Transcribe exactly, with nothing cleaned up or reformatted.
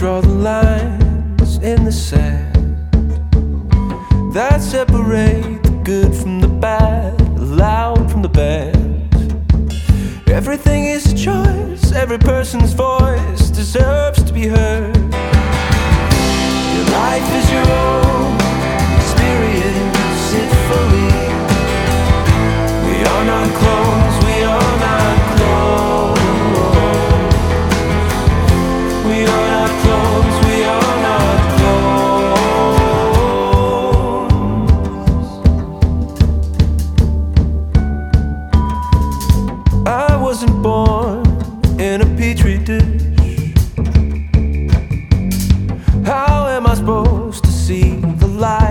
draw the lines in the sand that separate the good from the bad, the loud from the bad. Everything is a choice, every person's voice deserves to be heard. Your life is your own, experience it fully. We are not clones, we are not clones. We are not clones, we are not clones. I wasn't born in a petri dish. How am I supposed to see the light